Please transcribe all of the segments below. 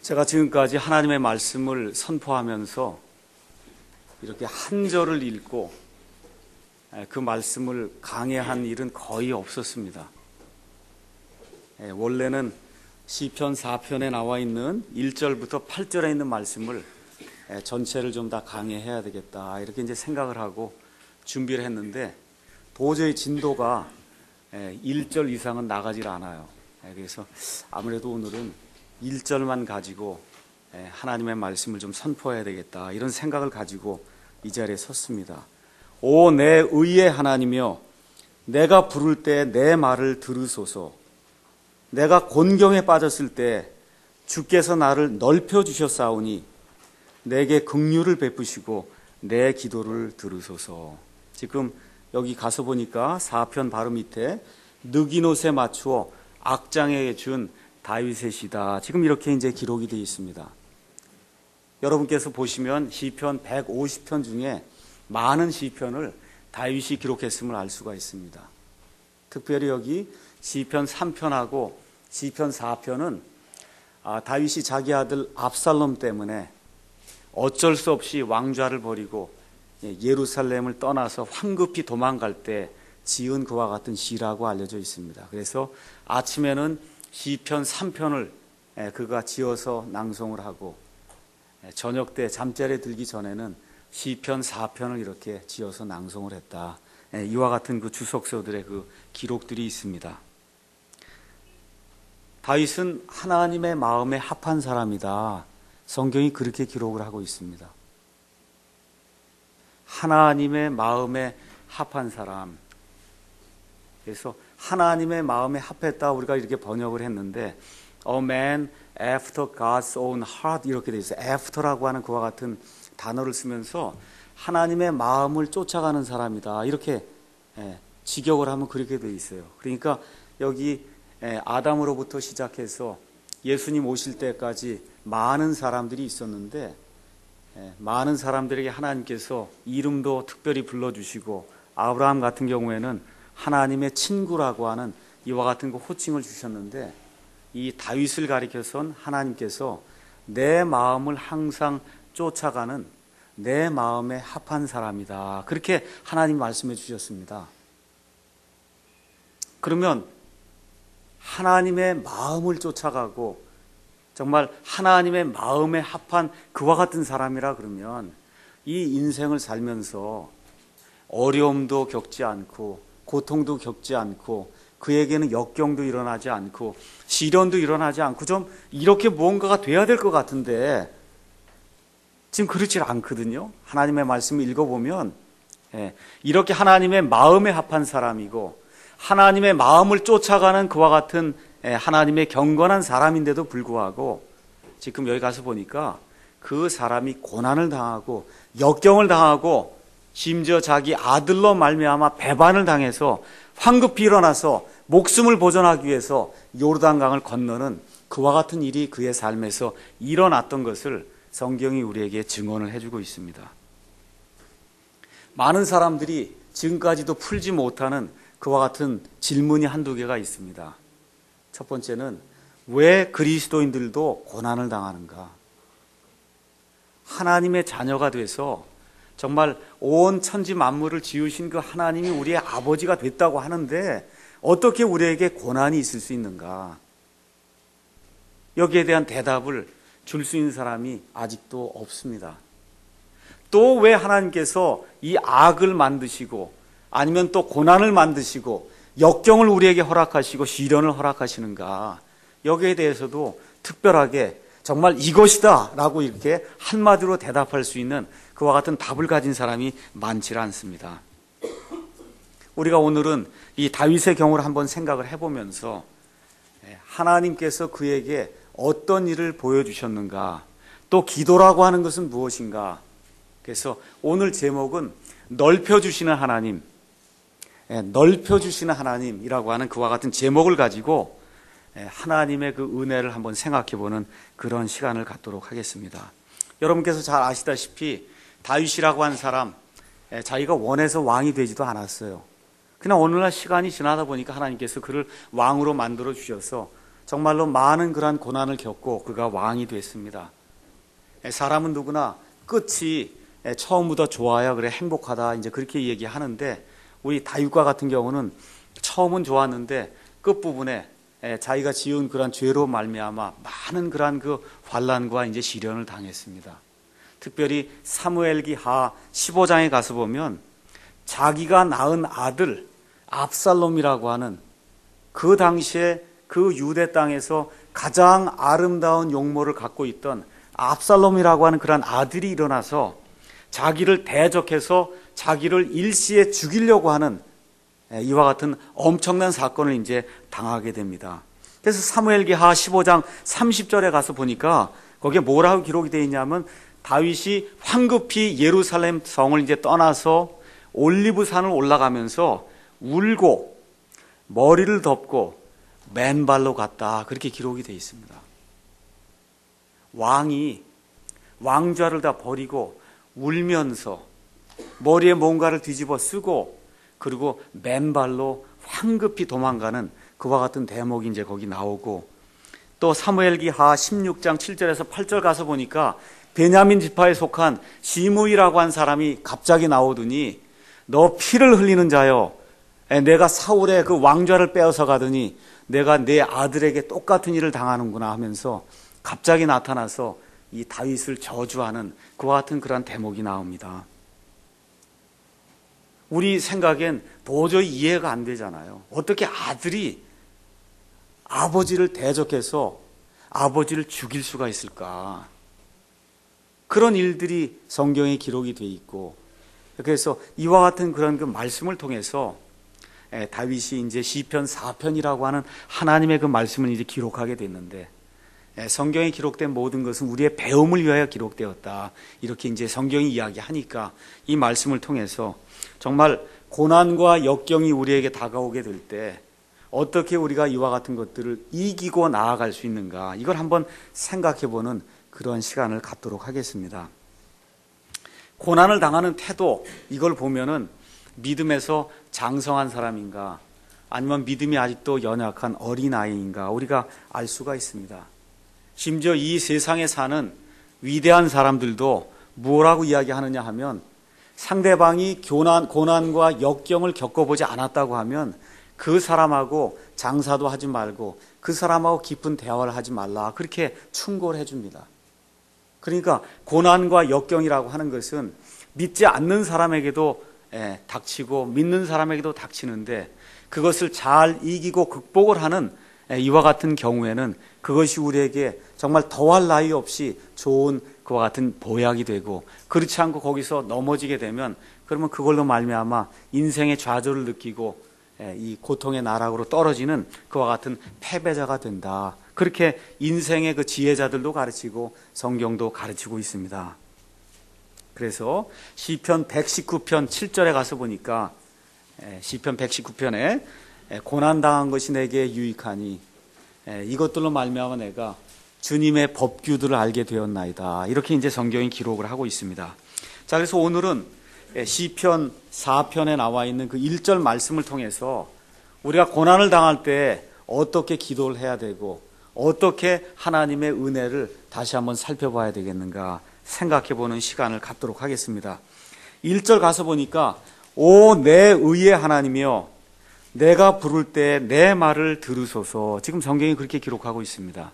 제가 지금까지 하나님의 말씀을 선포하면서 이렇게 한 절을 읽고 그 말씀을 강해한 일은 거의 없었습니다. 원래는 시편 4편에 나와 있는 1절부터 8절에 있는 말씀을 전체를 좀 다 강해해야 되겠다 이렇게 이제 생각을 하고 준비를 했는데 도저히 진도가 1절 이상은 나가질 않아요. 그래서 아무래도 오늘은 1절만 가지고 하나님의 말씀을 좀 선포해야 되겠다 이런 생각을 가지고 이 자리에 섰습니다. 오 내 의의 하나님이여, 내가 부를 때 내 말을 들으소서. 내가 곤경에 빠졌을 때 주께서 나를 넓혀주셨사오니 내게 긍휼을 베푸시고 내 기도를 들으소서. 지금 여기 가서 보니까 4편 바로 밑에 느기노스에 맞추어 악장에게 준 다윗의 시다. 지금 이렇게 이제 기록이 되어 있습니다. 여러분께서 보시면 시편 150편 중에 많은 시편을 다윗이 기록했음을 알 수가 있습니다. 특별히 여기 시편 3편하고 시편 4편은 다윗이 자기 아들 압살롬 때문에 어쩔 수 없이 왕좌를 버리고 예루살렘을 떠나서 황급히 도망갈 때 지은 그와 같은 시라고 알려져 있습니다. 그래서 아침에는 시편 3편을 그가 지어서 낭송을 하고 저녁 때 잠자리에 들기 전에는 시편 4편을 이렇게 지어서 낭송을 했다. 이와 같은 그 주석서들의 그 기록들이 있습니다. 다윗은 하나님의 마음에 합한 사람이다. 성경이 그렇게 기록을 하고 있습니다. 하나님의 마음에 합한 사람. 그래서 하나님의 마음에 합했다 우리가 이렇게 번역을 했는데 A man after God's own heart 이렇게 되어 있어요. after라고 하는 그와 같은 단어를 쓰면서 하나님의 마음을 쫓아가는 사람이다 이렇게 직역을 하면 그렇게 되어 있어요. 그러니까 여기 아담으로부터 시작해서 예수님 오실 때까지 많은 사람들이 있었는데 많은 사람들에게 하나님께서 이름도 특별히 불러주시고 아브라함 같은 경우에는 하나님의 친구라고 하는 이와 같은 그 호칭을 주셨는데 이 다윗을 가리켜선 하나님께서 내 마음을 항상 쫓아가는 내 마음에 합한 사람이다. 그렇게 하나님 말씀해 주셨습니다. 그러면 하나님의 마음을 쫓아가고 정말 하나님의 마음에 합한 그와 같은 사람이라 그러면 이 인생을 살면서 어려움도 겪지 않고 고통도 겪지 않고 그에게는 역경도 일어나지 않고 시련도 일어나지 않고 좀 이렇게 무언가가 돼야 될 것 같은데 지금 그렇지 않거든요. 하나님의 말씀을 읽어보면 이렇게 하나님의 마음에 합한 사람이고 하나님의 마음을 쫓아가는 그와 같은 하나님의 경건한 사람인데도 불구하고 지금 여기 가서 보니까 그 사람이 고난을 당하고 역경을 당하고 심지어 자기 아들로 말미암아 배반을 당해서 황급히 일어나서 목숨을 보존하기 위해서 요르단강을 건너는 그와 같은 일이 그의 삶에서 일어났던 것을 성경이 우리에게 증언을 해주고 있습니다. 많은 사람들이 지금까지도 풀지 못하는 그와 같은 질문이 한두 개가 있습니다. 첫 번째는 왜 그리스도인들도 고난을 당하는가? 하나님의 자녀가 돼서 정말 온 천지 만물을 지으신 그 하나님이 우리의 아버지가 됐다고 하는데 어떻게 우리에게 고난이 있을 수 있는가? 여기에 대한 대답을 줄 수 있는 사람이 아직도 없습니다. 또 왜 하나님께서 이 악을 만드시고 아니면 또 고난을 만드시고 역경을 우리에게 허락하시고 시련을 허락하시는가? 여기에 대해서도 특별하게 정말 이것이다 라고 이렇게 한마디로 대답할 수 있는 그와 같은 답을 가진 사람이 많지 않습니다. 우리가 오늘은 이 다윗의 경우를 한번 생각을 해보면서 하나님께서 그에게 어떤 일을 보여주셨는가, 또 기도라고 하는 것은 무엇인가. 그래서 오늘 제목은 넓혀주시는 하나님, 넓혀주시는 하나님이라고 하는 그와 같은 제목을 가지고 하나님의 그 은혜를 한번 생각해보는 그런 시간을 갖도록 하겠습니다. 여러분께서 잘 아시다시피 다윗이라고 한 사람, 자기가 원해서 왕이 되지도 않았어요. 그냥 어느 날 시간이 지나다 보니까 하나님께서 그를 왕으로 만들어 주셔서 정말로 많은 그러한 고난을 겪고 그가 왕이 됐습니다. 사람은 누구나 끝이 처음보다 좋아야 그래 행복하다 이제 그렇게 얘기하는데, 우리 다윗과 같은 경우는 처음은 좋았는데 끝부분에 자기가 지은 그런 죄로 말미암아 많은 그러한 그 환난과 이제 시련을 당했습니다. 특별히 사무엘기하 15장에 가서 보면 자기가 낳은 아들 압살롬이라고 하는, 그 당시에 그 유대 땅에서 가장 아름다운 용모를 갖고 있던 압살롬이라고 하는 그런 아들이 일어나서 자기를 대적해서 자기를 일시에 죽이려고 하는 이와 같은 엄청난 사건을 이제 당하게 됩니다. 그래서 사무엘기하 15장 30절에 가서 보니까 거기에 뭐라고 기록이 되어 있냐면, 다윗이 황급히 예루살렘 성을 이제 떠나서 올리브산을 올라가면서 울고 머리를 덮고 맨발로 갔다, 그렇게 기록이 되어 있습니다. 왕이 왕좌를 다 버리고 울면서 머리에 뭔가를 뒤집어 쓰고 그리고 맨발로 황급히 도망가는 그와 같은 대목이 이제 거기 나오고, 또 사무엘기하 16장 7절에서 8절 가서 보니까 베냐민 지파에 속한 시므이라고 한 사람이 갑자기 나오더니, 너 피를 흘리는 자여, 내가 사울의 그 왕좌를 빼앗아 가더니 내가 내 아들에게 똑같은 일을 당하는구나 하면서 갑자기 나타나서 이 다윗을 저주하는 그와 같은 그런 대목이 나옵니다. 우리 생각엔 도저히 이해가 안 되잖아요. 어떻게 아들이 아버지를 대적해서 아버지를 죽일 수가 있을까? 그런 일들이 성경에 기록이 돼 있고, 그래서 이와 같은 그런 그 말씀을 통해서 다윗이 이제 시편 4편이라고 하는 하나님의 그 말씀을 이제 기록하게 됐는데, 성경에 기록된 모든 것은 우리의 배움을 위하여 기록되었다, 이렇게 이제 성경이 이야기하니까 이 말씀을 통해서 정말 고난과 역경이 우리에게 다가오게 될 때 어떻게 우리가 이와 같은 것들을 이기고 나아갈 수 있는가, 이걸 한번 생각해보는 그런 시간을 갖도록 하겠습니다. 고난을 당하는 태도, 이걸 보면은 믿음에서 장성한 사람인가 아니면 믿음이 아직도 연약한 어린아이인가 우리가 알 수가 있습니다. 심지어 이 세상에 사는 위대한 사람들도 뭐라고 이야기하느냐 하면, 상대방이 고난과 역경을 겪어보지 않았다고 하면 그 사람하고 장사도 하지 말고 그 사람하고 깊은 대화를 하지 말라, 그렇게 충고를 해줍니다. 그러니까 고난과 역경이라고 하는 것은 믿지 않는 사람에게도 닥치고 믿는 사람에게도 닥치는데, 그것을 잘 이기고 극복을 하는 이와 같은 경우에는 그것이 우리에게 정말 더할 나위 없이 좋은 그와 같은 보약이 되고, 그렇지 않고 거기서 넘어지게 되면 그러면 그걸로 말미암아 인생의 좌절을 느끼고 이 고통의 나락으로 떨어지는 그와 같은 패배자가 된다, 그렇게 인생의 그 지혜자들도 가르치고 성경도 가르치고 있습니다. 그래서 시편 119편 7절에 가서 보니까 시편 119편에 고난당한 것이 내게 유익하니 이것들로 말미암아 내가 주님의 법규들을 알게 되었나이다, 이렇게 이제 성경이 기록을 하고 있습니다. 자, 그래서 오늘은 시편 4편에 나와 있는 그 1절 말씀을 통해서 우리가 고난을 당할 때 어떻게 기도를 해야 되고 어떻게 하나님의 은혜를 다시 한번 살펴봐야 되겠는가 생각해보는 시간을 갖도록 하겠습니다. 1절 가서 보니까 오 내 의의 하나님이여 내가 부를 때 내 말을 들으소서, 지금 성경이 그렇게 기록하고 있습니다.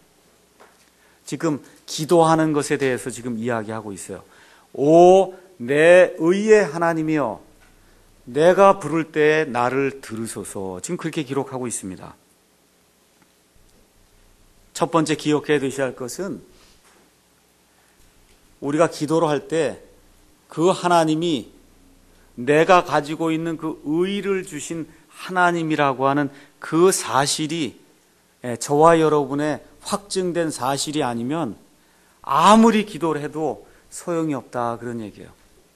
지금 기도하는 것에 대해서 지금 이야기하고 있어요. 오 내 의의 하나님이여 내가 부를 때 나를 들으소서, 지금 그렇게 기록하고 있습니다. 첫 번째 기억해야 되셔야 할 것은, 우리가 기도를 할 때 그 하나님이 내가 가지고 있는 그 의를 주신 하나님이라고 하는 그 사실이 저와 여러분의 확증된 사실이 아니면 아무리 기도를 해도 소용이 없다, 그런 얘기예요.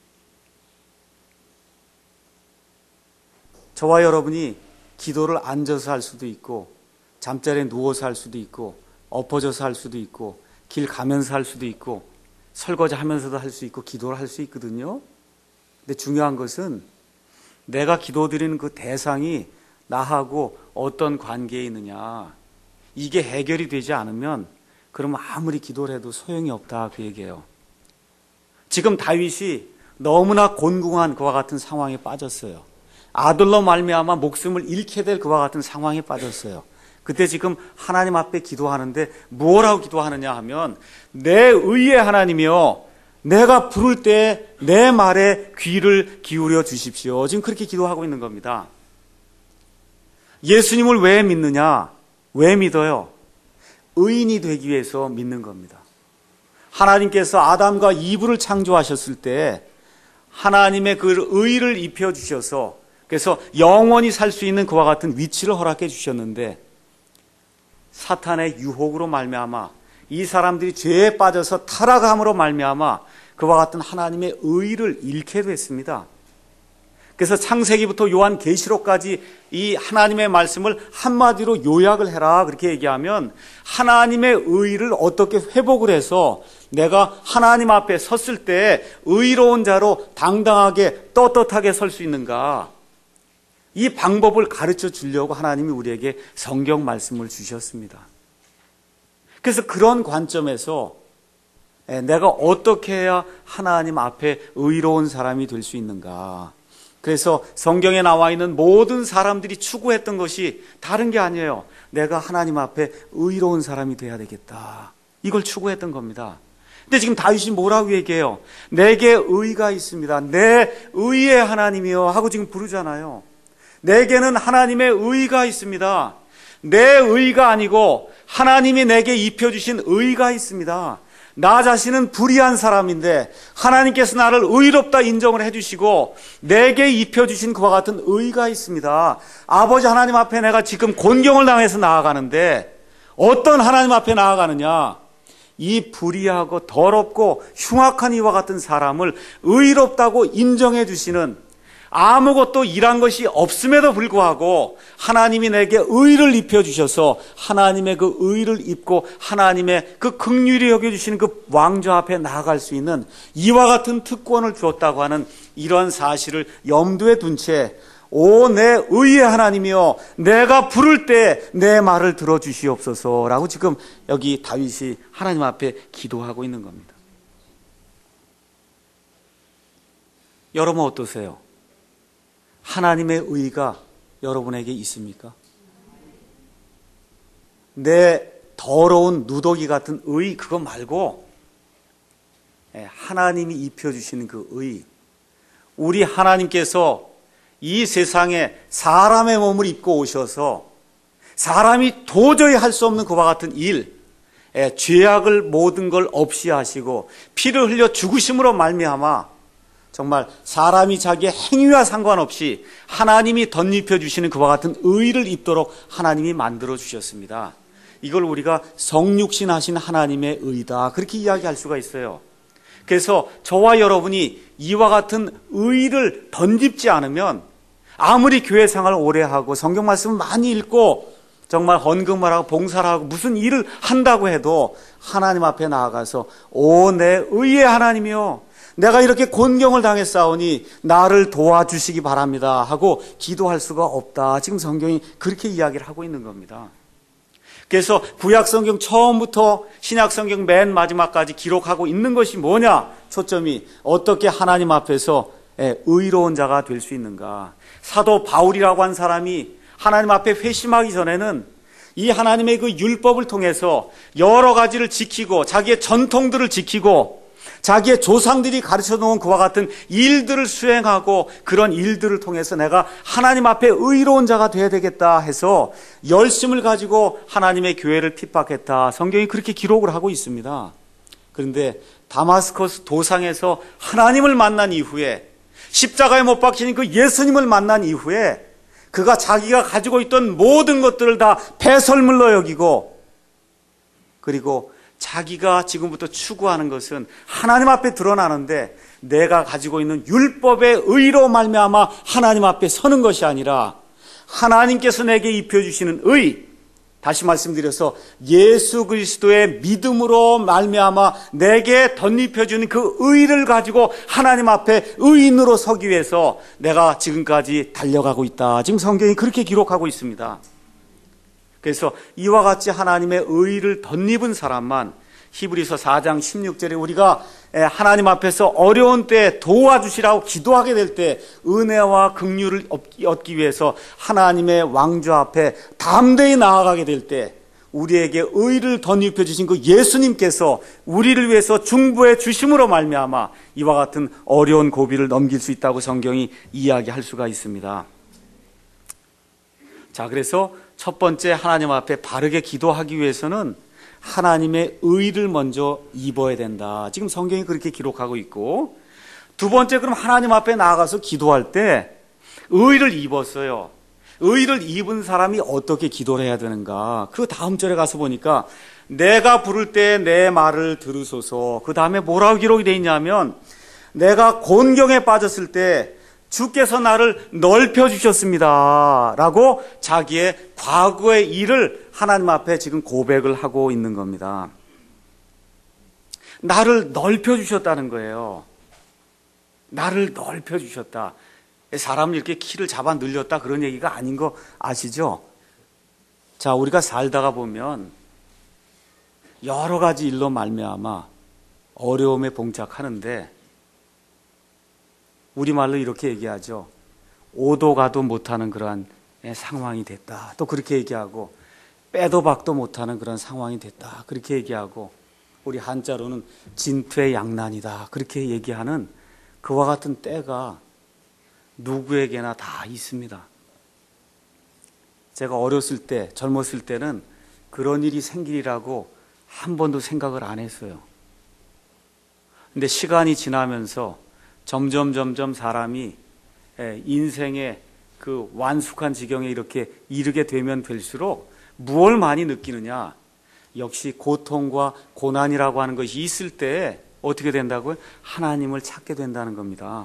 저와 여러분이 기도를 앉아서 할 수도 있고 잠자리에 누워서 할 수도 있고 엎어져서 할 수도 있고 길 가면서 할 수도 있고 설거지 하면서도 할 수 있고 기도를 할 수 있거든요. 근데 중요한 것은 내가 기도드리는 그 대상이 나하고 어떤 관계에 있느냐, 이게 해결이 되지 않으면 그러면 아무리 기도를 해도 소용이 없다, 그 얘기예요. 지금 다윗이 너무나 곤궁한 그와 같은 상황에 빠졌어요. 아들로 말미암아 목숨을 잃게 될 그와 같은 상황에 빠졌어요. 그때 지금 하나님 앞에 기도하는데 뭐라고 기도하느냐 하면, 내 의의 하나님이여, 내가 부를 때 내 말에 귀를 기울여 주십시오. 지금 그렇게 기도하고 있는 겁니다. 예수님을 왜 믿느냐? 왜 믿어요? 의인이 되기 위해서 믿는 겁니다. 하나님께서 아담과 이브를 창조하셨을 때 하나님의 그 의를 입혀주셔서, 그래서 영원히 살 수 있는 그와 같은 위치를 허락해 주셨는데, 사탄의 유혹으로 말미암아 이 사람들이 죄에 빠져서 타락함으로 말미암아 그와 같은 하나님의 의를 잃게 됐습니다. 그래서 창세기부터 요한계시록까지 이 하나님의 말씀을 한마디로 요약을 해라, 그렇게 얘기하면 하나님의 의를 어떻게 회복을 해서 내가 하나님 앞에 섰을 때 의로운 자로 당당하게 떳떳하게 설 수 있는가, 이 방법을 가르쳐 주려고 하나님이 우리에게 성경 말씀을 주셨습니다. 그래서 그런 관점에서 내가 어떻게 해야 하나님 앞에 의로운 사람이 될 수 있는가, 그래서 성경에 나와 있는 모든 사람들이 추구했던 것이 다른 게 아니에요. 내가 하나님 앞에 의로운 사람이 돼야 되겠다, 이걸 추구했던 겁니다. 근데 지금 다윗이 뭐라고 얘기해요? 내게 의가 있습니다, 내 의의 하나님이여 하고 지금 부르잖아요. 내게는 하나님의 의가 있습니다. 내 의가 아니고 하나님이 내게 입혀주신 의가 있습니다. 나 자신은 불의한 사람인데 하나님께서 나를 의롭다 인정을 해주시고 내게 입혀주신 그와 같은 의가 있습니다. 아버지 하나님 앞에 내가 지금 곤경을 당해서 나아가는데 어떤 하나님 앞에 나아가느냐? 이 불의하고 더럽고 흉악한 이와 같은 사람을 의롭다고 인정해 주시는, 아무것도 일한 것이 없음에도 불구하고 하나님이 내게 의를 입혀주셔서 하나님의 그 의를 입고 하나님의 그 긍휼히 여겨주시는 그 왕좌 앞에 나아갈 수 있는 이와 같은 특권을 주었다고 하는 이러한 사실을 염두에 둔 채, 오 내 의의 하나님이여, 내가 부를 때 내 말을 들어주시옵소서라고 지금 여기 다윗이 하나님 앞에 기도하고 있는 겁니다. 여러분 어떠세요? 하나님의 의가 여러분에게 있습니까? 내 더러운 누더기 같은 의, 그거 말고 하나님이 입혀주시는 그 의, 우리 하나님께서 이 세상에 사람의 몸을 입고 오셔서 사람이 도저히 할 수 없는 그와 같은 일, 죄악을 모든 걸 없이 하시고 피를 흘려 죽으심으로 말미암아 정말 사람이 자기의 행위와 상관없이 하나님이 덧입혀 주시는 그와 같은 의를 입도록 하나님이 만들어 주셨습니다. 이걸 우리가 성육신 하신 하나님의 의다, 그렇게 이야기할 수가 있어요. 그래서 저와 여러분이 이와 같은 의를 덧입지 않으면 아무리 교회 생활을 오래 하고 성경 말씀을 많이 읽고 정말 헌금을 하고 봉사를 하고 무슨 일을 한다고 해도 하나님 앞에 나아가서 오 내 의의 하나님이여, 내가 이렇게 곤경을 당했사오니 나를 도와주시기 바랍니다 하고 기도할 수가 없다. 지금 성경이 그렇게 이야기를 하고 있는 겁니다. 그래서 구약성경 처음부터 신약성경 맨 마지막까지 기록하고 있는 것이 뭐냐? 초점이 어떻게 하나님 앞에서 의로운 자가 될 수 있는가. 사도 바울이라고 한 사람이 하나님 앞에 회심하기 전에는 이 하나님의 그 율법을 통해서 여러 가지를 지키고 자기의 전통들을 지키고 자기의 조상들이 가르쳐 놓은 그와 같은 일들을 수행하고 그런 일들을 통해서 내가 하나님 앞에 의로운 자가 되어야 되겠다 해서 열심을 가지고 하나님의 교회를 핍박했다. 성경이 그렇게 기록을 하고 있습니다. 그런데 다마스커스 도상에서 하나님을 만난 이후에, 십자가에 못 박히는 그 예수님을 만난 이후에 그가 자기가 가지고 있던 모든 것들을 다 배설물로 여기고, 그리고 자기가 지금부터 추구하는 것은 하나님 앞에 드러나는데 내가 가지고 있는 율법의 의로 말미암아 하나님 앞에 서는 것이 아니라 하나님께서 내게 입혀주시는 의, 다시 말씀드려서 예수 그리스도의 믿음으로 말미암아 내게 덧입혀주는 그 의를 가지고 하나님 앞에 의인으로 서기 위해서 내가 지금까지 달려가고 있다. 지금 성경이 그렇게 기록하고 있습니다. 그래서 이와 같이 하나님의 의를 덧입은 사람만 히브리서 4장 16절에 우리가 하나님 앞에서 어려운 때 도와주시라고 기도하게 될 때 은혜와 긍휼을 얻기 위해서 하나님의 왕좌 앞에 담대히 나아가게 될 때 우리에게 의를 덧입혀 주신 그 예수님께서 우리를 위해서 중보해 주심으로 말미암아 이와 같은 어려운 고비를 넘길 수 있다고 성경이 이야기할 수가 있습니다. 자, 그래서 첫 번째 하나님 앞에 바르게 기도하기 위해서는 하나님의 의를 먼저 입어야 된다. 지금 성경이 그렇게 기록하고 있고, 두 번째, 그럼 하나님 앞에 나아가서 기도할 때 의를 입었어요. 의를 입은 사람이 어떻게 기도를 해야 되는가? 그 다음 절에 가서 보니까 내가 부를 때 내 말을 들으소서. 그 다음에 뭐라고 기록이 되어 있냐면 내가 곤경에 빠졌을 때 주께서 나를 넓혀주셨습니다 라고 자기의 과거의 일을 하나님 앞에 지금 고백을 하고 있는 겁니다. 나를 넓혀주셨다는 거예요. 나를 넓혀주셨다. 사람을 이렇게 키를 잡아 늘렸다 그런 얘기가 아닌 거 아시죠? 자, 우리가 살다가 보면 여러 가지 일로 말미암아 어려움에 봉착하는데 우리말로 이렇게 얘기하죠. 오도 가도 못하는 그러한 상황이 됐다. 또 그렇게 얘기하고 빼도 박도 못하는 그런 상황이 됐다. 그렇게 얘기하고 우리 한자로는 진퇴양난이다. 그렇게 얘기하는 그와 같은 때가 누구에게나 다 있습니다. 제가 어렸을 때, 젊었을 때는 그런 일이 생기리라고 한 번도 생각을 안 했어요. 근데 시간이 지나면서 점점 사람이 인생의 그 완숙한 지경에 이렇게 이르게 되면 될수록 무엇을 많이 느끼느냐? 역시 고통과 고난이라고 하는 것이 있을 때 어떻게 된다고요? 하나님을 찾게 된다는 겁니다.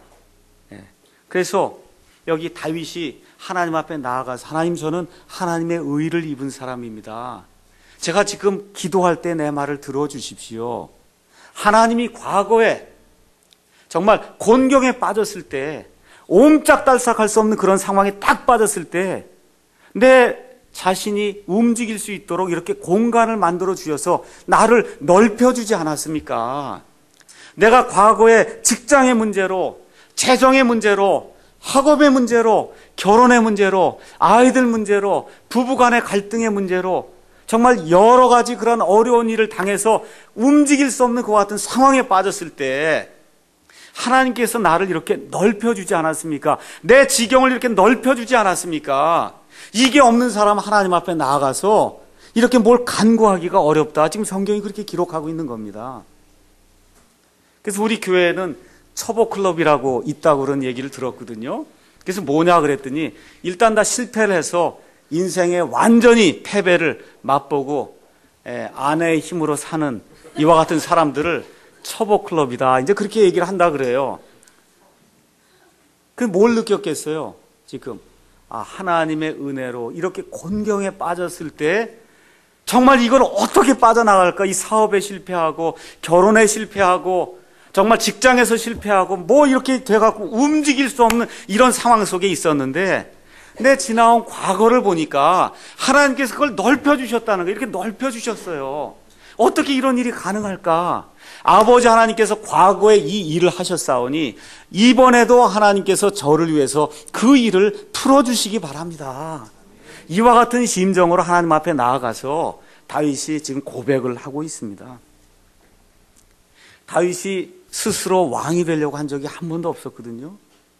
그래서 여기 다윗이 하나님 앞에 나아가서 하나님, 저는 하나님의 의를 입은 사람입니다. 제가 지금 기도할 때 내 말을 들어주십시오. 하나님이 과거에 정말 곤경에 빠졌을 때, 옴짝달싹할 수 없는 그런 상황에 딱 빠졌을 때 내 자신이 움직일 수 있도록 이렇게 공간을 만들어 주셔서 나를 넓혀주지 않았습니까? 내가 과거에 직장의 문제로, 재정의 문제로, 학업의 문제로, 결혼의 문제로, 아이들 문제로, 부부간의 갈등의 문제로 정말 여러 가지 그런 어려운 일을 당해서 움직일 수 없는 그와 같은 상황에 빠졌을 때 하나님께서 나를 이렇게 넓혀주지 않았습니까? 내 지경을 이렇게 넓혀주지 않았습니까? 이게 없는 사람 하나님 앞에 나아가서 이렇게 뭘 간구하기가 어렵다. 지금 성경이 그렇게 기록하고 있는 겁니다. 그래서 우리 교회에는 처보클럽이라고 있다고 그런 얘기를 들었거든요. 그래서 뭐냐 그랬더니 일단 다 실패를 해서 인생에 완전히 패배를 맛보고 아내의 힘으로 사는 이와 같은 사람들을 처보클럽이다. 이제 그렇게 얘기를 한다 그래요. 그 뭘 느꼈겠어요? 지금 하나님의 은혜로 이렇게 곤경에 빠졌을 때 정말 이걸 어떻게 빠져나갈까? 이 사업에 실패하고 결혼에 실패하고 정말 직장에서 실패하고 뭐 이렇게 돼갖고 움직일 수 없는 이런 상황 속에 있었는데 내 지나온 과거를 보니까 하나님께서 그걸 넓혀주셨다는 거예요. 이렇게 넓혀주셨어요. 어떻게 이런 일이 가능할까? 아버지 하나님께서 과거에 이 일을 하셨사오니 이번에도 하나님께서 저를 위해서 그 일을 풀어주시기 바랍니다. 이와 같은 심정으로 하나님 앞에 나아가서 다윗이 지금 고백을 하고 있습니다. 다윗이 스스로 왕이 되려고 한 적이 한 번도 없었거든요.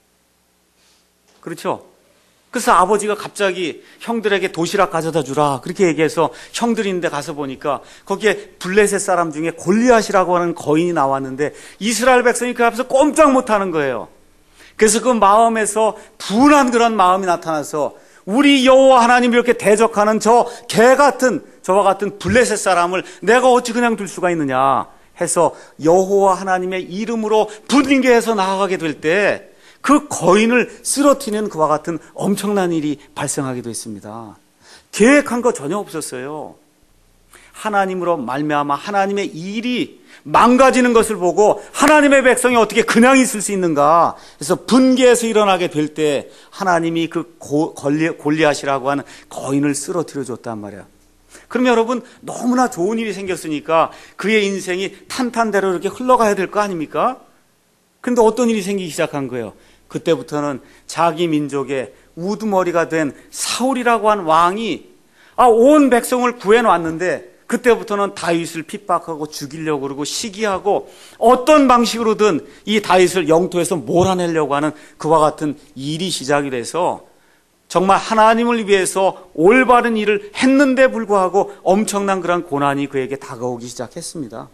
그렇죠? 그래서 아버지가 갑자기 형들에게 도시락 가져다 주라 그렇게 얘기해서 형들이 있는데 가서 보니까 거기에 블레셋 사람 중에 골리앗이라고 하는 거인이 나왔는데 이스라엘 백성이 그 앞에서 꼼짝 못하는 거예요. 그래서 그 마음에서 분한 그런 마음이 나타나서 우리 여호와 하나님 이렇게 대적하는 저 개 같은 저와 같은 블레셋 사람을 내가 어찌 그냥 둘 수가 있느냐 해서 여호와 하나님의 이름으로 분개해서 나아가게 될 때 그 거인을 쓰러뜨리는 그와 같은 엄청난 일이 발생하기도 했습니다. 계획한 거 전혀 없었어요. 하나님으로 말미암아 하나님의 일이 망가지는 것을 보고 하나님의 백성이 어떻게 그냥 있을 수 있는가? 그래서 분개해서 일어나게 될 때 하나님이 그 골리앗이라고 하는 거인을 쓰러뜨려 줬단 말이야. 그럼 여러분, 너무나 좋은 일이 생겼으니까 그의 인생이 탄탄대로 이렇게 흘러가야 될 거 아닙니까? 근데 어떤 일이 생기기 시작한 거예요? 그때부터는 자기 민족의 우두머리가 된 사울이라고 한 왕이 온 백성을 구해놨는데 그때부터는 다윗을 핍박하고 죽이려고 그러고 시기하고 어떤 방식으로든 이 다윗을 영토에서 몰아내려고 하는 그와 같은 일이 시작이 돼서 정말 하나님을 위해서 올바른 일을 했는데 불구하고 엄청난 그런 고난이 그에게 다가오기 시작했습니다.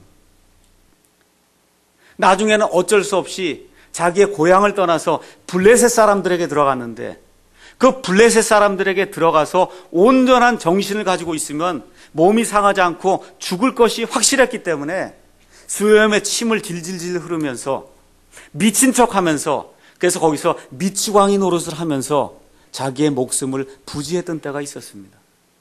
나중에는 어쩔 수 없이 자기의 고향을 떠나서 블레셋 사람들에게 들어갔는데 그 블레셋 사람들에게 들어가서 온전한 정신을 가지고 있으면 몸이 상하지 않고 죽을 것이 확실했기 때문에 수염에 침을 질질질 흐르면서 미친 척하면서 그래서 거기서 미치광이 노릇을 하면서 자기의 목숨을 부지했던 때가 있었습니다.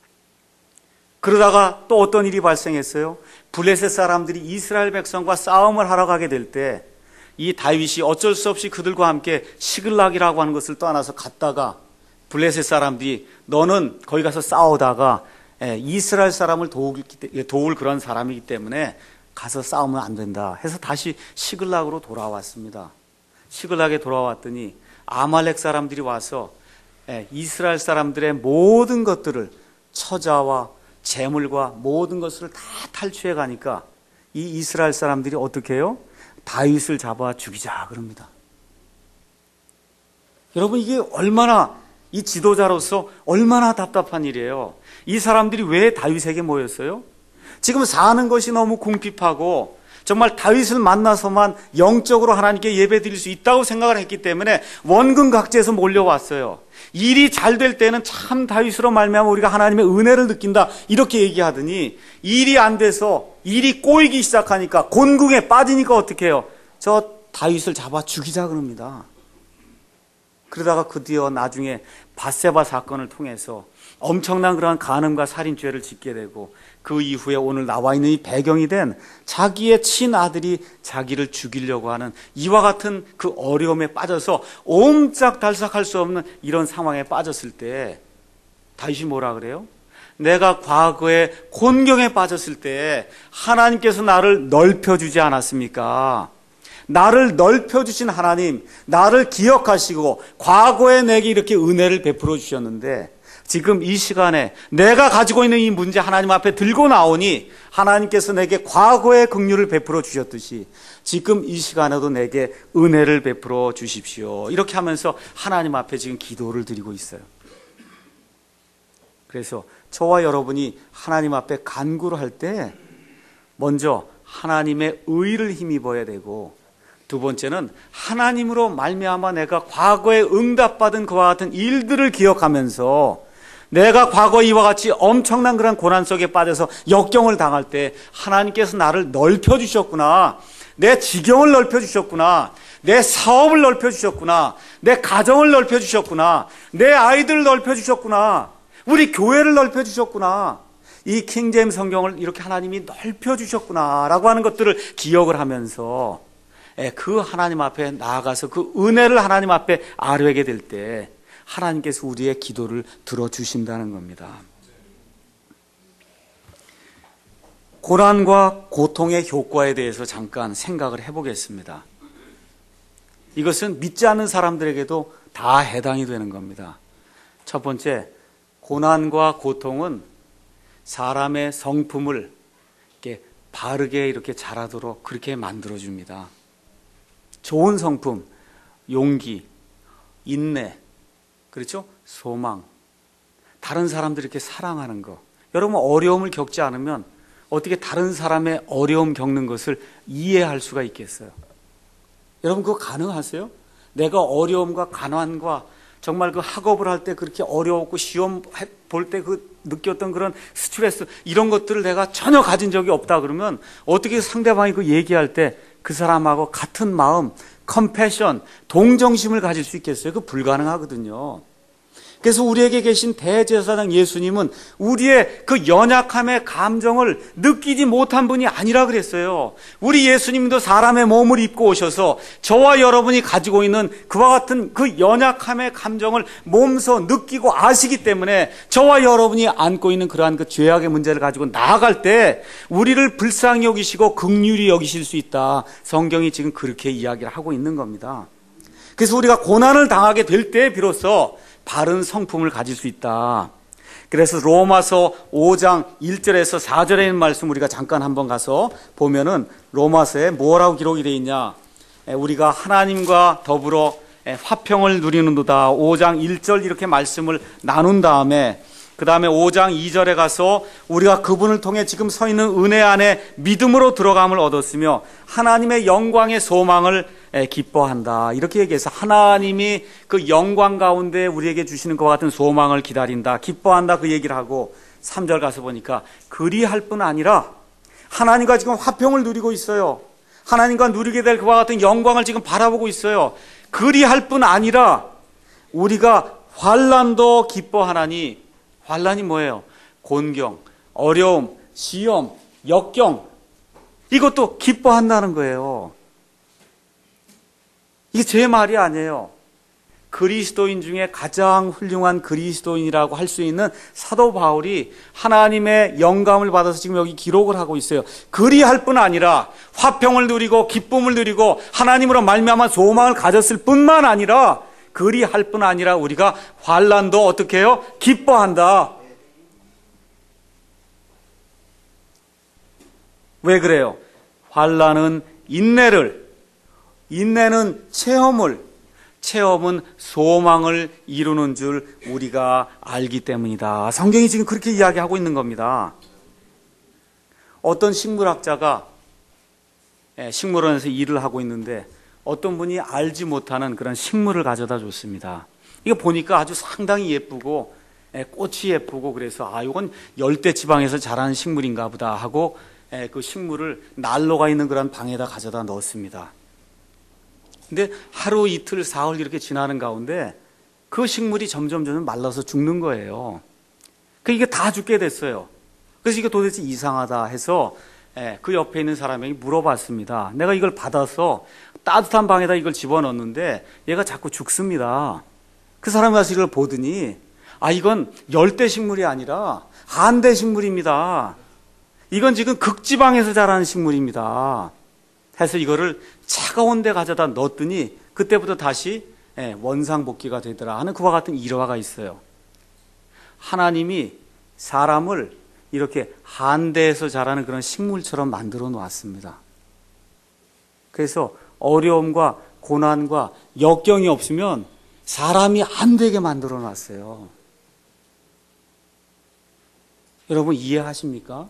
그러다가 또 어떤 일이 발생했어요? 블레셋 사람들이 이스라엘 백성과 싸움을 하러 가게 될 때 이 다윗이 어쩔 수 없이 그들과 함께 시글락이라고 하는 것을 떠나서 갔다가 블레셋 사람들이 너는 거기 가서 싸우다가 이스라엘 사람을 도울 그런 사람이기 때문에 가서 싸우면 안 된다 해서 다시 시글락으로 돌아왔습니다. 시글락에 돌아왔더니 아말렉 사람들이 와서 이스라엘 사람들의 모든 것들을 처자와 재물과 모든 것을 다 탈취해 가니까 이 이스라엘 사람들이 어떻게 해요? 다윗을 잡아 죽이자 그럽니다. 여러분, 이게 얼마나 이 지도자로서 얼마나 답답한 일이에요. 이 사람들이 왜 다윗에게 모였어요? 지금 사는 것이 너무 궁핍하고 정말 다윗을 만나서만 영적으로 하나님께 예배드릴 수 있다고 생각을 했기 때문에 원근각지에서 몰려왔어요. 일이 잘 될 때는 참 다윗으로 말미암아 우리가 하나님의 은혜를 느낀다 이렇게 얘기하더니 일이 안 돼서 일이 꼬이기 시작하니까 곤궁에 빠지니까 어떻게 해요? 저 다윗을 잡아 죽이자 그럽니다. 그러다가 드디어 나중에 밧세바 사건을 통해서 엄청난 그러한 간음과 살인죄를 짓게 되고 그 이후에 오늘 나와 있는 이 배경이 된 자기의 친아들이 자기를 죽이려고 하는 이와 같은 그 어려움에 빠져서 옴짝달싹할 수 없는 이런 상황에 빠졌을 때 다윗이 뭐라 그래요? 내가 과거에 곤경에 빠졌을 때 하나님께서 나를 넓혀주지 않았습니까? 나를 넓혀주신 하나님, 나를 기억하시고 과거에 내게 이렇게 은혜를 베풀어 주셨는데 지금 이 시간에 내가 가지고 있는 이 문제 하나님 앞에 들고 나오니 하나님께서 내게 과거의 긍휼을 베풀어 주셨듯이 지금 이 시간에도 내게 은혜를 베풀어 주십시오. 이렇게 하면서 하나님 앞에 지금 기도를 드리고 있어요. 그래서 저와 여러분이 하나님 앞에 간구를 할 때 먼저 하나님의 의를 힘입어야 되고 두 번째는 하나님으로 말미암아 내가 과거에 응답받은 그와 같은 일들을 기억하면서 내가 과거 이와 같이 엄청난 그런 고난 속에 빠져서 역경을 당할 때 하나님께서 나를 넓혀주셨구나. 내 지경을 넓혀주셨구나. 내 사업을 넓혀주셨구나. 내 가정을 넓혀주셨구나. 내 아이들을 넓혀주셨구나. 우리 교회를 넓혀주셨구나. 이 킹제임스 성경을 이렇게 하나님이 넓혀주셨구나 라고 하는 것들을 기억을 하면서 그 하나님 앞에 나아가서 그 은혜를 하나님 앞에 아뢰게 될 때 하나님께서 우리의 기도를 들어주신다는 겁니다. 고난과 고통의 효과에 대해서 잠깐 생각을 해보겠습니다. 이것은 믿지 않는 사람들에게도 다 해당이 되는 겁니다. 첫 번째, 고난과 고통은 사람의 성품을 이렇게 바르게 이렇게 자라도록 그렇게 만들어줍니다. 좋은 성품, 용기, 인내, 그렇죠? 소망, 다른 사람들 이렇게 사랑하는 거. 여러분 어려움을 겪지 않으면 어떻게 다른 사람의 어려움 겪는 것을 이해할 수가 있겠어요? 여러분 그거 가능하세요? 내가 어려움과 가난과 정말 그 학업을 할 때 그렇게 어려웠고 시험 볼 때 그 느꼈던 그런 스트레스 이런 것들을 내가 전혀 가진 적이 없다 그러면 어떻게 상대방이 그 얘기할 때 그 사람하고 같은 마음, 컴패션, 동정심을 가질 수 있겠어요? 그거 불가능하거든요. 그래서 우리에게 계신 대제사장 예수님은 우리의 그 연약함의 감정을 느끼지 못한 분이 아니라 그랬어요. 우리 예수님도 사람의 몸을 입고 오셔서 저와 여러분이 가지고 있는 그와 같은 그 연약함의 감정을 몸소 느끼고 아시기 때문에 저와 여러분이 안고 있는 그러한 그 죄악의 문제를 가지고 나아갈 때 우리를 불쌍히 여기시고 긍휼히 여기실 수 있다. 성경이 지금 그렇게 이야기를 하고 있는 겁니다. 그래서 우리가 고난을 당하게 될 때 비로소 바른 성품을 가질 수 있다. 그래서 로마서 5장 1절에서 4절에 있는 말씀 우리가 잠깐 한번 가서 보면은 로마서에 뭐라고 기록이 되어 있냐. 우리가 하나님과 더불어 화평을 누리는도다. 5장 1절 이렇게 말씀을 나눈 다음에 그 다음에 5장 2절에 가서 우리가 그분을 통해 지금 서 있는 은혜 안에 믿음으로 들어감을 얻었으며 하나님의 영광의 소망을 기뻐한다. 이렇게 얘기해서 하나님이 그 영광 가운데 우리에게 주시는 것과 같은 소망을 기다린다. 기뻐한다. 그 얘기를 하고 3절 가서 보니까 그리할 뿐 아니라 하나님과 지금 화평을 누리고 있어요. 하나님과 누리게 될 그와 같은 영광을 지금 바라보고 있어요. 그리할 뿐 아니라 우리가 환난도 기뻐하나니 환난이 뭐예요? 곤경, 어려움, 시험, 역경 이것도 기뻐한다는 거예요. 이게 제 말이 아니에요. 그리스도인 중에 가장 훌륭한 그리스도인이라고 할 수 있는 사도 바울이 하나님의 영감을 받아서 지금 여기 기록을 하고 있어요. 그리할 뿐 아니라 화평을 누리고 기쁨을 누리고 하나님으로 말미암아 소망을 가졌을 뿐만 아니라 그리할 뿐 아니라 우리가 환난도 어떻게 해요? 기뻐한다. 왜 그래요? 환난은 인내는 체험은 소망을 이루는 줄 우리가 알기 때문이다. 성경이 지금 그렇게 이야기하고 있는 겁니다. 어떤 식물학자가 식물원에서 일을 하고 있는데 어떤 분이 알지 못하는 그런 식물을 가져다 줬습니다. 이거 보니까 아주 상당히 예쁘고 꽃이 예쁘고 그래서 이건 열대 지방에서 자라는 식물인가 보다 하고 그 식물을 난로가 있는 그런 방에다 가져다 넣었습니다. 근데 하루 이틀 사흘 이렇게 지나는 가운데 그 식물이 점점 말라서 죽는 거예요. 이게 다 죽게 됐어요. 그래서 이게 도대체 이상하다 해서 그 옆에 있는 사람에게 물어봤습니다. 내가 이걸 받아서 따뜻한 방에다 이걸 집어넣었는데 얘가 자꾸 죽습니다. 그 사람이 와서 이걸 보더니 이건 열대식물이 아니라 한대식물입니다. 이건 지금 극지방에서 자라는 식물입니다. 해서 이거를 차가운 데 가져다 넣었더니 그때부터 다시 원상복귀가 되더라 하는 그와 같은 일화가 있어요. 하나님이 사람을 이렇게 한대에서 자라는 그런 식물처럼 만들어 놓았습니다. 그래서 어려움과 고난과 역경이 없으면 사람이 안 되게 만들어 놨어요. 여러분 이해하십니까?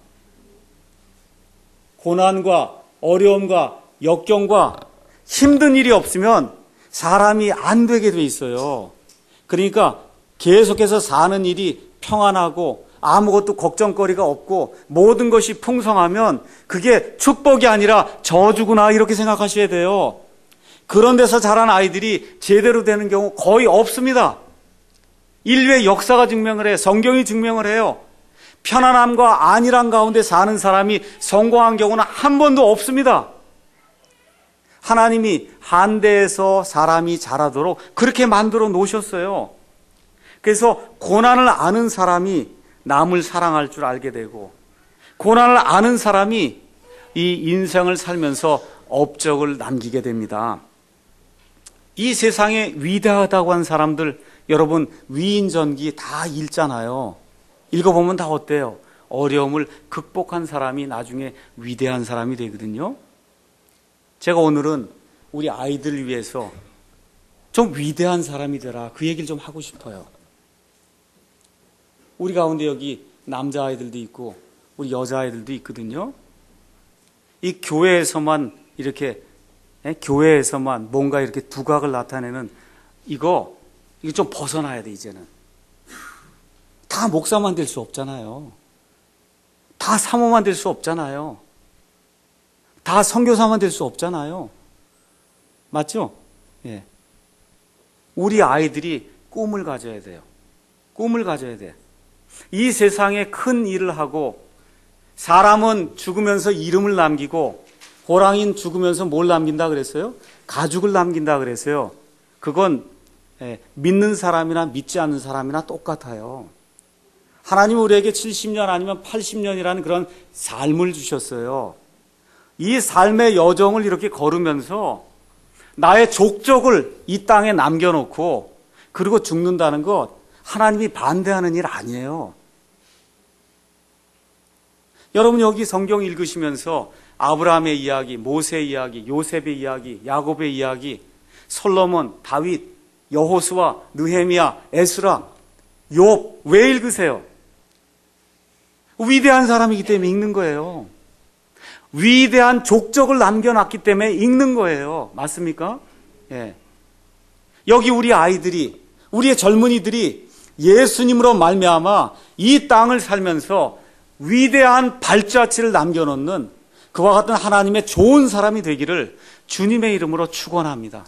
고난과 어려움과 역경과 힘든 일이 없으면 사람이 안 되게 돼 있어요. 그러니까 계속해서 사는 일이 평안하고 아무것도 걱정거리가 없고 모든 것이 풍성하면 그게 축복이 아니라 저주구나 이렇게 생각하셔야 돼요. 그런 데서 자란 아이들이 제대로 되는 경우 거의 없습니다. 인류의 역사가 증명을 해요. 성경이 증명을 해요. 편안함과 안일함 가운데 사는 사람이 성공한 경우는 한 번도 없습니다. 하나님이 한대에서 사람이 자라도록 그렇게 만들어 놓으셨어요. 그래서 고난을 아는 사람이 남을 사랑할 줄 알게 되고 고난을 아는 사람이 이 인생을 살면서 업적을 남기게 됩니다. 이 세상에 위대하다고 한 사람들 여러분 위인전기 다 읽잖아요. 읽어보면 다 어때요? 어려움을 극복한 사람이 나중에 위대한 사람이 되거든요. 제가 오늘은 우리 아이들을 위해서 좀 위대한 사람이 되라 그 얘기를 좀 하고 싶어요. 우리 가운데 여기 남자아이들도 있고 우리 여자아이들도 있거든요. 이 교회에서만 이렇게 교회에서만 뭔가 이렇게 두각을 나타내는 이거 좀 벗어나야 돼. 이제는 다 목사만 될 수 없잖아요. 다 사모만 될 수 없잖아요. 다 선교사만 될 수 없잖아요. 맞죠? 예. 우리 아이들이 꿈을 가져야 돼요. 꿈을 가져야 돼. 이 세상에 큰 일을 하고 사람은 죽으면서 이름을 남기고 호랑이는 죽으면서 뭘 남긴다 그랬어요? 가죽을 남긴다 그랬어요. 그건 믿는 사람이나 믿지 않는 사람이나 똑같아요. 하나님은 우리에게 70년 아니면 80년이라는 그런 삶을 주셨어요. 이 삶의 여정을 이렇게 걸으면서 나의 족적을 이 땅에 남겨놓고 그리고 죽는다는 것, 하나님이 반대하는 일 아니에요. 여러분 여기 성경 읽으시면서 아브라함의 이야기, 모세의 이야기, 요셉의 이야기, 야곱의 이야기, 솔로몬, 다윗, 여호수아, 느헤미야, 에스라, 욥 왜 읽으세요? 위대한 사람이기 때문에 읽는 거예요. 위대한 족적을 남겨놨기 때문에 읽는 거예요. 맞습니까? 예. 여기 우리 아이들이, 우리의 젊은이들이 예수님으로 말미암아 이 땅을 살면서 위대한 발자취를 남겨놓는 그와 같은 하나님의 좋은 사람이 되기를 주님의 이름으로 축원합니다.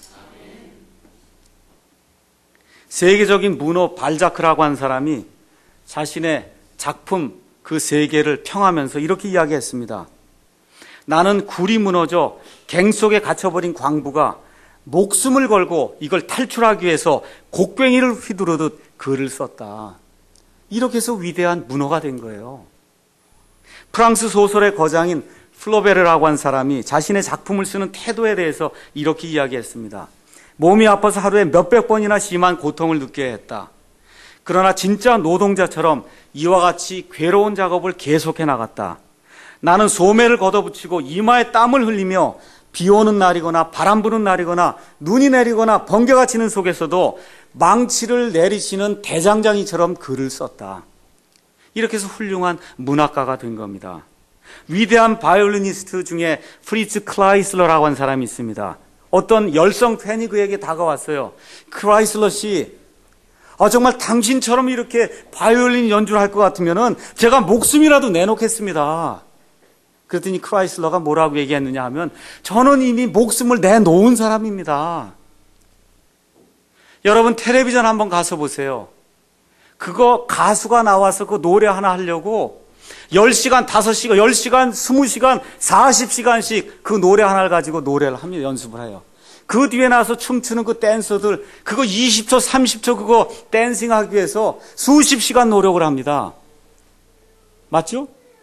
세계적인 문호 발자크라고 한 사람이 자신의 작품 그 세계를 평하면서 이렇게 이야기했습니다. 나는 굴이 무너져 갱 속에 갇혀버린 광부가 목숨을 걸고 이걸 탈출하기 위해서 곡괭이를 휘두르듯 글을 썼다. 이렇게 해서 위대한 문호가 된 거예요. 프랑스 소설의 거장인 플로베르라고 한 사람이 자신의 작품을 쓰는 태도에 대해서 이렇게 이야기했습니다. 몸이 아파서 하루에 몇백 번이나 심한 고통을 느껴야 했다. 그러나 진짜 노동자처럼 이와 같이 괴로운 작업을 계속해 나갔다. 나는 소매를 걷어붙이고 이마에 땀을 흘리며 비 오는 날이거나 바람 부는 날이거나 눈이 내리거나 번개가 치는 속에서도 망치를 내리시는 대장장이처럼 글을 썼다. 이렇게 해서 훌륭한 문학가가 된 겁니다. 위대한 바이올리니스트 중에 프리츠 클라이슬러라고 하는 사람이 있습니다. 어떤 열성 팬이 그에게 다가왔어요. 클라이슬러 씨, 정말 당신처럼 이렇게 바이올린 연주를 할 것 같으면은 제가 목숨이라도 내놓겠습니다. 그랬더니 크라이슬러가 뭐라고 얘기했느냐 하면 저는 이미 목숨을 내놓은 사람입니다. 여러분 텔레비전 한번 가서 보세요. 그거 가수가 나와서 그 노래 하나 하려고 10시간, 5시간, 10시간, 20시간, 40시간씩 그 노래 하나를 가지고 노래를 하며 연습을 해요. 그 뒤에 나서 춤추는 그 댄서들 그거 20초, 30초 그거 댄싱하기 위해서 수십 시간 노력을 합니다. 맞죠?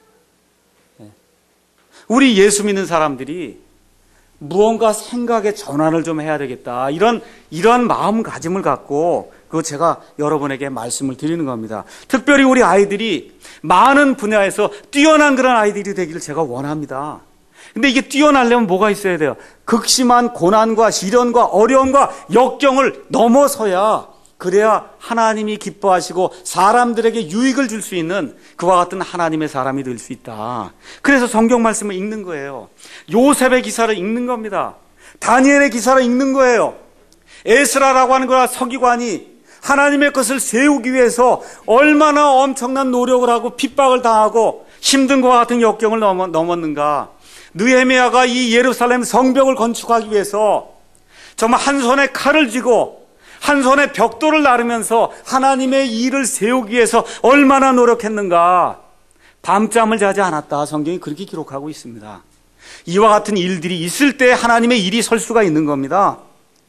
우리 예수 믿는 사람들이 무언가 생각의 전환을 좀 해야 되겠다. 이런 마음가짐을 갖고 그거 제가 여러분에게 말씀을 드리는 겁니다. 특별히 우리 아이들이 많은 분야에서 뛰어난 그런 아이들이 되기를 제가 원합니다. 근데 이게 뛰어나려면 뭐가 있어야 돼요? 극심한 고난과 시련과 어려움과 역경을 넘어서야 그래야 하나님이 기뻐하시고 사람들에게 유익을 줄 수 있는 그와 같은 하나님의 사람이 될 수 있다. 그래서 성경 말씀을 읽는 거예요. 요셉의 기사를 읽는 겁니다. 다니엘의 기사를 읽는 거예요. 에스라라고 하는 거야 서기관이 하나님의 것을 세우기 위해서 얼마나 엄청난 노력을 하고 핍박을 당하고 힘든 것과 같은 역경을 넘었는가. 느헤미야가 이 예루살렘 성벽을 건축하기 위해서 정말 한 손에 칼을 쥐고 한 손에 벽돌을 나르면서 하나님의 일을 세우기 위해서 얼마나 노력했는가. 밤잠을 자지 않았다. 성경이 그렇게 기록하고 있습니다. 이와 같은 일들이 있을 때 하나님의 일이 설 수가 있는 겁니다.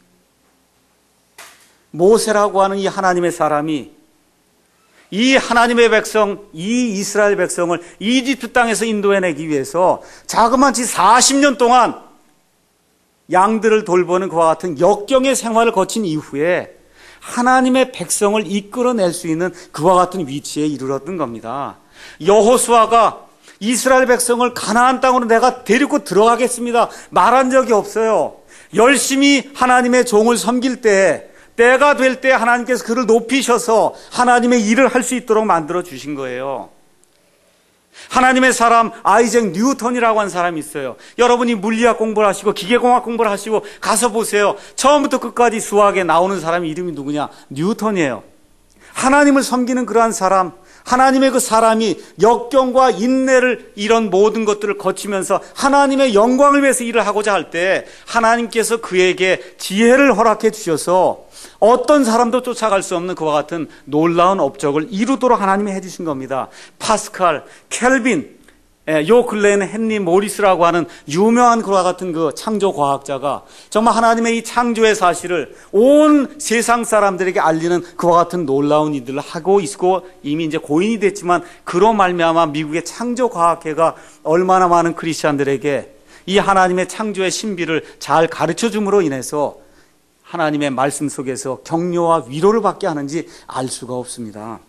모세라고 하는 이 하나님의 사람이 이 하나님의 백성, 이 이스라엘 백성을 이집트 땅에서 인도해내기 위해서 자그마치 40년 동안 양들을 돌보는 그와 같은 역경의 생활을 거친 이후에 하나님의 백성을 이끌어낼 수 있는 그와 같은 위치에 이르렀던 겁니다. 여호수아가 이스라엘 백성을 가나안 땅으로 내가 데리고 들어가겠습니다 말한 적이 없어요. 열심히 하나님의 종을 섬길 때 때가 될 때 하나님께서 그를 높이셔서 하나님의 일을 할 수 있도록 만들어 주신 거예요. 하나님의 사람 아이잭 뉴턴이라고 하는 사람이 있어요. 여러분이 물리학 공부를 하시고 기계공학 공부를 하시고 가서 보세요. 처음부터 끝까지 수학에 나오는 사람 이름이 누구냐? 뉴턴이에요. 하나님을 섬기는 그러한 사람, 하나님의 그 사람이 역경과 인내를 이런 모든 것들을 거치면서 하나님의 영광을 위해서 일을 하고자 할 때 하나님께서 그에게 지혜를 허락해 주셔서 어떤 사람도 쫓아갈 수 없는 그와 같은 놀라운 업적을 이루도록 하나님이 해주신 겁니다. 파스칼, 켈빈, 요 근래에는 헨리 모리스라고 하는 유명한 그와 같은 그 창조과학자가 정말 하나님의 이 창조의 사실을 온 세상 사람들에게 알리는 그와 같은 놀라운 일들을 하고 있고 이미 이제 고인이 됐지만 그로 말미암아 미국의 창조과학회가 얼마나 많은 크리스찬들에게 이 하나님의 창조의 신비를 잘 가르쳐 줌으로 인해서 하나님의 말씀 속에서 격려와 위로를 받게 하는지 알 수가 없습니다.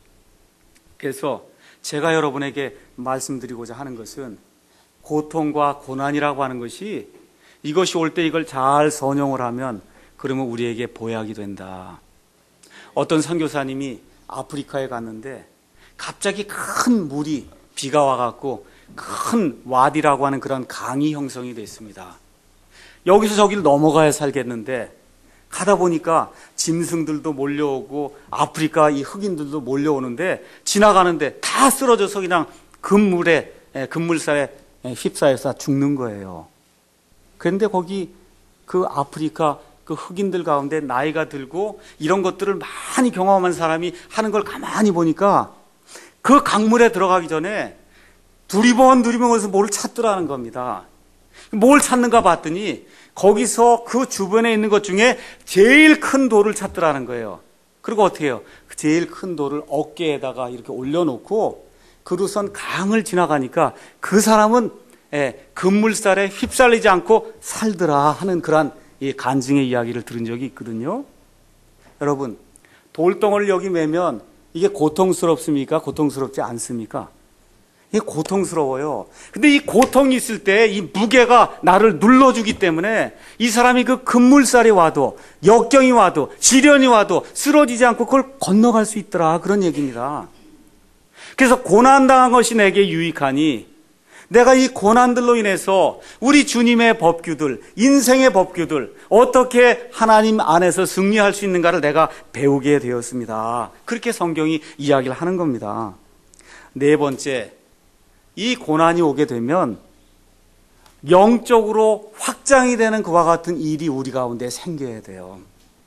그래서 제가 여러분에게 말씀드리고자 하는 것은 고통과 고난이라고 하는 것이 이것이 올 때 이걸 잘 선용을 하면 그러면 우리에게 보약이 된다. 어떤 선교사님이 아프리카에 갔는데 갑자기 큰 물이 비가 와갖고 큰 와디라고 하는 그런 강이 형성이 됐습니다. 여기서 저기를 넘어가야 살겠는데 가다 보니까 짐승들도 몰려오고 아프리카 이 흑인들도 몰려오는데 지나가는데 다 쓰러져서 그냥 금물살에 휩싸여서 죽는 거예요. 그런데 거기 그 아프리카 그 흑인들 가운데 나이가 들고 이런 것들을 많이 경험한 사람이 하는 걸 가만히 보니까 그 강물에 들어가기 전에 두리번 거기서 뭘 찾더라는 겁니다. 뭘 찾는가 봤더니 거기서 그 주변에 있는 것 중에 제일 큰 돌을 찾더라는 거예요. 그리고 어떻게 해요? 그 제일 큰 돌을 어깨에다가 이렇게 올려놓고 그루선 강을 지나가니까 그 사람은 급물살에 휩쓸리지 않고 살더라 하는 그런 간증의 이야기를 들은 적이 있거든요. 여러분, 돌덩어리를 여기 매면 이게 고통스럽습니까? 고통스럽지 않습니까? 이게 고통스러워요. 근데 이 고통이 있을 때 이 무게가 나를 눌러주기 때문에 이 사람이 그 급물살이 와도 역경이 와도 시련이 와도 쓰러지지 않고 그걸 건너갈 수 있더라 그런 얘기입니다. 그래서 고난당한 것이 내게 유익하니 내가 이 고난들로 인해서 우리 주님의 법규들, 인생의 법규들 어떻게 하나님 안에서 승리할 수 있는가를 내가 배우게 되었습니다. 그렇게 성경이 이야기를 하는 겁니다. 네 번째, 이 고난이 오게 되면 영적으로 확장이 되는 그와 같은 일이 우리 가운데 생겨야 돼요.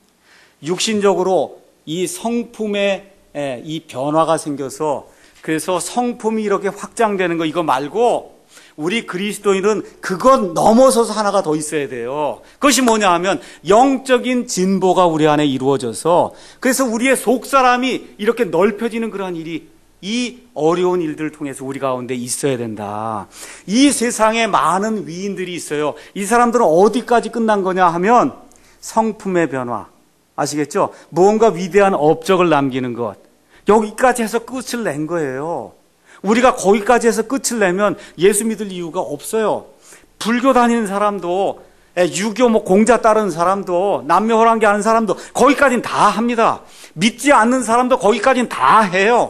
육신적으로 이 성품에 이 변화가 생겨서 그래서 성품이 이렇게 확장되는 거 이거 말고 우리 그리스도인은 그것 넘어서서 하나가 더 있어야 돼요. 그것이 뭐냐 하면 영적인 진보가 우리 안에 이루어져서 그래서 우리의 속사람이 이렇게 넓혀지는 그러한 일이 이 어려운 일들을 통해서 우리 가운데 있어야 된다. 이 세상에 많은 위인들이 있어요. 이 사람들은 어디까지 끝난 거냐 하면 성품의 변화, 아시겠죠? 무언가 위대한 업적을 남기는 것, 여기까지 해서 끝을 낸 거예요. 우리가 거기까지 해서 끝을 내면 예수 믿을 이유가 없어요. 불교 다니는 사람도 유교 공자 따르는 사람도 남녀호랑기 하는 사람도 거기까지는 다 합니다. 믿지 않는 사람도 거기까지는 다 해요.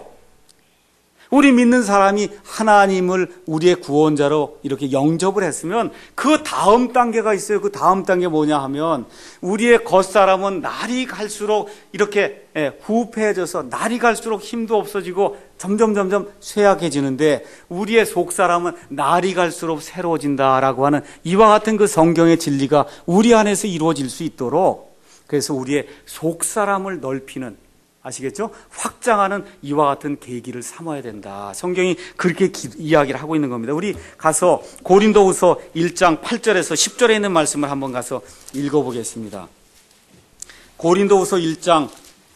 우리 믿는 사람이 하나님을 우리의 구원자로 이렇게 영접을 했으면 그 다음 단계가 있어요. 그 다음 단계 뭐냐 하면 우리의 겉사람은 날이 갈수록 이렇게 후패해져서 날이 갈수록 힘도 없어지고 점점 쇠약해지는데 우리의 속사람은 날이 갈수록 새로워진다라고 하는 이와 같은 그 성경의 진리가 우리 안에서 이루어질 수 있도록 그래서 우리의 속사람을 넓히는 아시겠죠? 확장하는 이와 같은 계기를 삼아야 된다. 성경이 그렇게 이야기를 하고 있는 겁니다. 우리 가서 고린도후서 1장 8절에서 10절에 있는 말씀을 한번 가서 읽어보겠습니다. 고린도후서 1장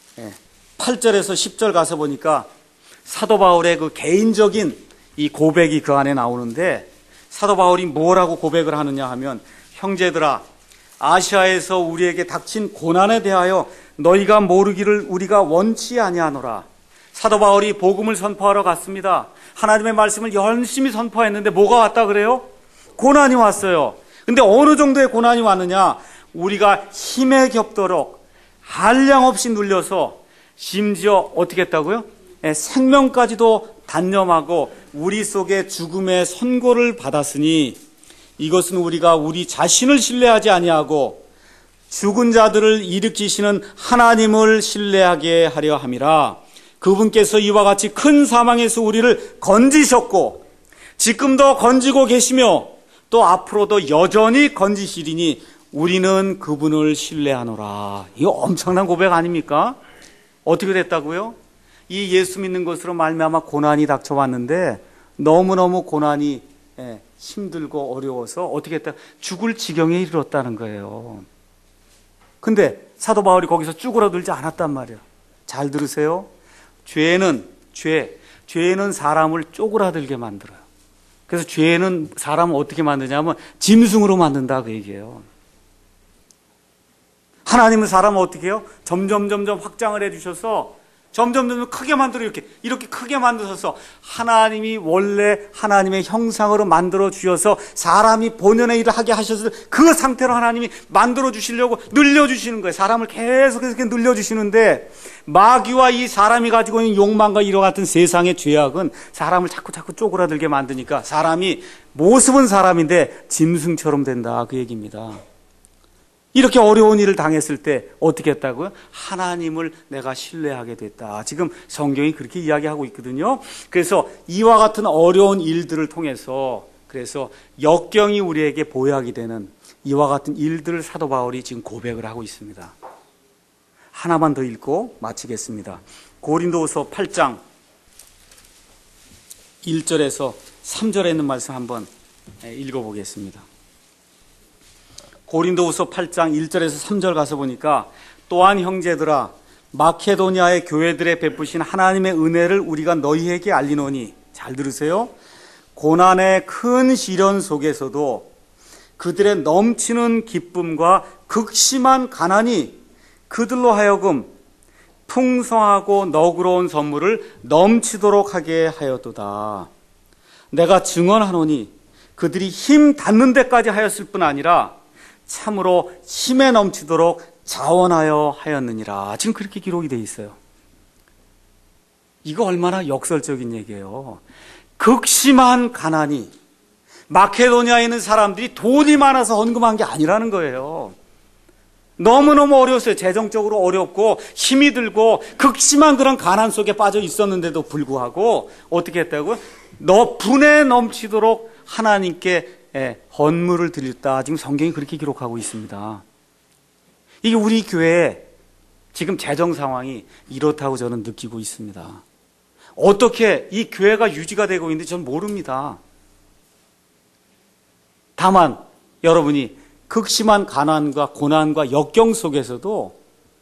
8절에서 10절 가서 보니까 사도 바울의 그 개인적인 이 고백이 그 안에 나오는데 사도 바울이 뭐라고 고백을 하느냐 하면 형제들아 아시아에서 우리에게 닥친 고난에 대하여 너희가 모르기를 우리가 원치 아니하노라. 사도 바울이 복음을 선포하러 갔습니다. 하나님의 말씀을 열심히 선포했는데 뭐가 왔다 그래요? 고난이 왔어요. 근데 어느 정도의 고난이 왔느냐? 우리가 힘에 겹도록 한량없이 눌려서 심지어 어떻게 했다고요? 생명까지도 단념하고 우리 속에 죽음의 선고를 받았으니 이것은 우리가 우리 자신을 신뢰하지 아니하고 죽은 자들을 일으키시는 하나님을 신뢰하게 하려 함이라. 그분께서 이와 같이 큰 사망에서 우리를 건지셨고 지금도 건지고 계시며 또 앞으로도 여전히 건지시리니 우리는 그분을 신뢰하노라. 이거 엄청난 고백 아닙니까? 어떻게 됐다고요? 이 예수 믿는 것으로 말미암아 고난이 닥쳐왔는데 너무너무 고난이 힘들고 어려워서 어떻게 했다? 죽을 지경에 이르렀다는 거예요. 근데 사도 바울이 거기서 쭈그러들지 않았단 말이에요. 잘 들으세요. 죄는 사람을 쪼그라들게 만들어요. 그래서 죄는 사람을 어떻게 만드냐면 짐승으로 만든다 그 얘기예요. 하나님은 사람을 어떻게 해요? 점점 확장을 해주셔서 점점 크게 만들어 이렇게 크게 만드셔서 하나님이 원래 하나님의 형상으로 만들어 주셔서 사람이 본연의 일을 하게 하셔서 그 상태로 하나님이 만들어 주시려고 늘려 주시는 거예요. 사람을 계속해서 이렇게 늘려 주시는데 마귀와 이 사람이 가지고 있는 욕망과 이와 같은 세상의 죄악은 사람을 자꾸 쪼그라들게 만드니까 사람이 모습은 사람인데 짐승처럼 된다 그 얘기입니다. 이렇게 어려운 일을 당했을 때 어떻게 했다고요? 하나님을 내가 신뢰하게 됐다. 지금 성경이 그렇게 이야기하고 있거든요. 그래서 이와 같은 어려운 일들을 통해서 그래서 역경이 우리에게 보약이 되는 이와 같은 일들을 사도 바울이 지금 고백을 하고 있습니다. 하나만 더 읽고 마치겠습니다. 고린도후서 8장 1절에서 3절에 있는 말씀 한번 읽어보겠습니다. 고린도후서 8장 1절에서 3절 가서 보니까 또한 형제들아 마케도니아의 교회들에 베푸신 하나님의 은혜를 우리가 너희에게 알리노니 잘 들으세요. 고난의 큰 시련 속에서도 그들의 넘치는 기쁨과 극심한 가난이 그들로 하여금 풍성하고 너그러운 선물을 넘치도록 하게 하였도다. 내가 증언하노니 그들이 힘 닿는 데까지 하였을 뿐 아니라 참으로 힘에 넘치도록 자원하여 하였느니라. 지금 그렇게 기록이 되어 있어요. 이거 얼마나 역설적인 얘기예요. 극심한 가난이 마케도니아에 있는 사람들이 돈이 많아서 헌금한 게 아니라는 거예요. 너무너무 어려웠어요. 재정적으로 어렵고 힘이 들고 극심한 그런 가난 속에 빠져 있었는데도 불구하고 어떻게 했다고요? 분에 넘치도록 하나님께 헌물을 드렸다. 지금 성경이 그렇게 기록하고 있습니다. 이게 우리 교회의 지금 재정 상황이 이렇다고 저는 느끼고 있습니다. 어떻게 이 교회가 유지가 되고 있는지 저는 모릅니다. 다만 여러분이 극심한 가난과 고난과 역경 속에서도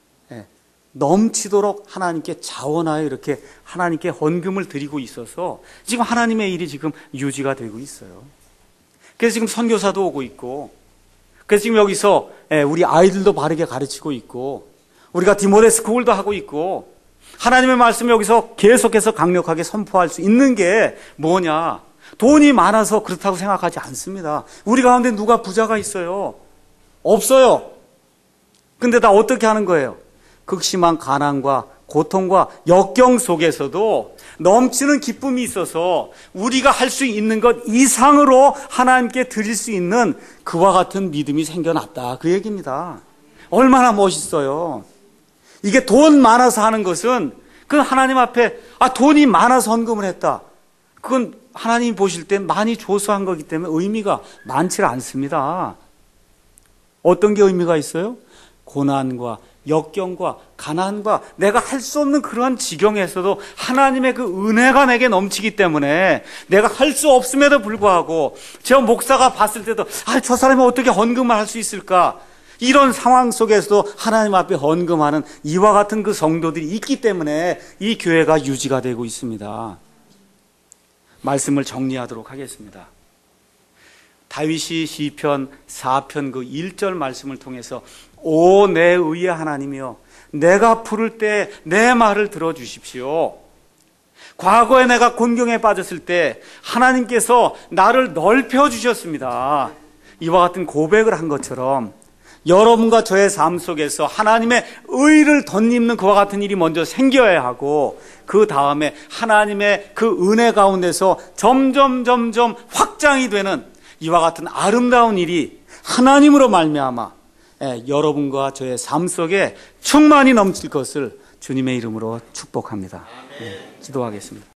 넘치도록 하나님께 자원하여 이렇게 하나님께 헌금을 드리고 있어서 지금 하나님의 일이 지금 유지가 되고 있어요. 그래서 지금 선교사도 오고 있고, 그래서 지금 여기서 우리 아이들도 바르게 가르치고 있고, 우리가 디모데 스쿨도 하고 있고, 하나님의 말씀을 여기서 계속해서 강력하게 선포할 수 있는 게 뭐냐? 돈이 많아서 그렇다고 생각하지 않습니다. 우리 가운데 누가 부자가 있어요? 없어요. 근데 다 어떻게 하는 거예요? 극심한 가난과 고통과 역경 속에서도 넘치는 기쁨이 있어서 우리가 할 수 있는 것 이상으로 하나님께 드릴 수 있는 그와 같은 믿음이 생겨났다. 그 얘기입니다. 얼마나 멋있어요. 이게 돈 많아서 하는 것은 그건 하나님 앞에 돈이 많아서 헌금을 했다. 그건 하나님이 보실 때 많이 줘서 한 거기 때문에 의미가 많지 않습니다. 어떤 게 의미가 있어요? 고난과 역경과 가난과 내가 할 수 없는 그러한 지경에서도 하나님의 그 은혜가 내게 넘치기 때문에 내가 할 수 없음에도 불구하고 저 목사가 봤을 때도 저 사람이 어떻게 헌금을 할 수 있을까? 이런 상황 속에서도 하나님 앞에 헌금하는 이와 같은 그 성도들이 있기 때문에 이 교회가 유지가 되고 있습니다. 말씀을 정리하도록 하겠습니다. 다윗이 시편 4편 그 1절 말씀을 통해서 오 내 의의 하나님이여 내가 부를 때 내 말을 들어주십시오. 과거에 내가 곤경에 빠졌을 때 하나님께서 나를 넓혀주셨습니다. 이와 같은 고백을 한 것처럼 여러분과 저의 삶 속에서 하나님의 의를 덧입는 그와 같은 일이 먼저 생겨야 하고 그 다음에 하나님의 그 은혜 가운데서 점점 확장이 되는 이와 같은 아름다운 일이 하나님으로 말미암아 여러분과 저의 삶 속에 충만히 넘칠 것을 주님의 이름으로 축복합니다. 기도하겠습니다.